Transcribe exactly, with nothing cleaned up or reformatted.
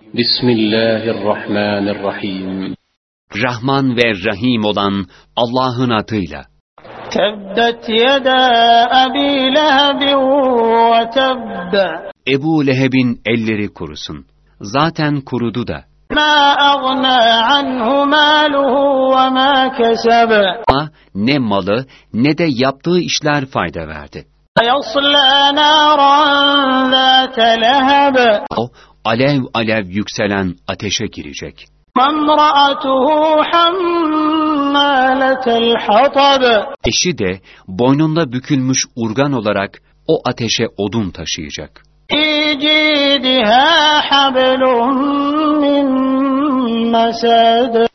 Bismillahirrahmanirrahim. Rahman ve Rahim olan Allah'ın adıyla. Tebdet yeda Ebi Lehebin ve tebbe. Ebu Leheb'in elleri kurusun. Zaten kurudu da. Ma agna anhu maluhu ve ma kesebe. Ama ne malı ne de yaptığı işler fayda verdi. Yasla naran zâte leheb. O alev alev yükselen ateşe girecek. Memra'atuhu hammâletel hatab. Eşi de boynunda bükülmüş urgan olarak o ateşe odun taşıyacak. Fî cîdihâ hablum min mesed.